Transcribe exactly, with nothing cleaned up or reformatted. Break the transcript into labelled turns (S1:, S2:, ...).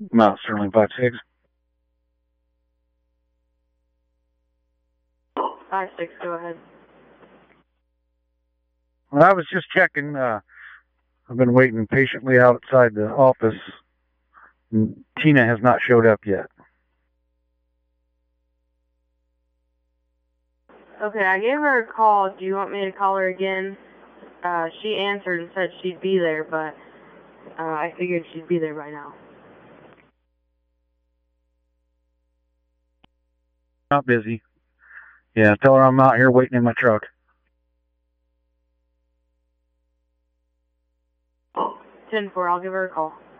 S1: Mount Sterling five six.
S2: five six, go ahead.
S1: Well, I was just checking. Uh, I've been waiting patiently outside the office. And Tina has not showed up yet.
S2: Okay, I gave her a call. Do you want me to call her again? Uh, she answered and said she'd be there, but uh, I figured she'd be there by now.
S1: Not busy. Yeah, tell her I'm out here waiting in my truck.
S2: ten four, I'll give her a call.